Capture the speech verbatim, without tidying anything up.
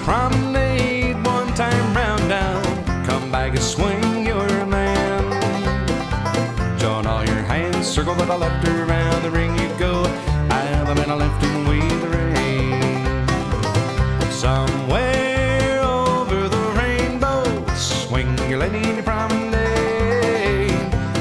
Promenade one time round down. Come back and swing your man. Join all your hands, circle with a left or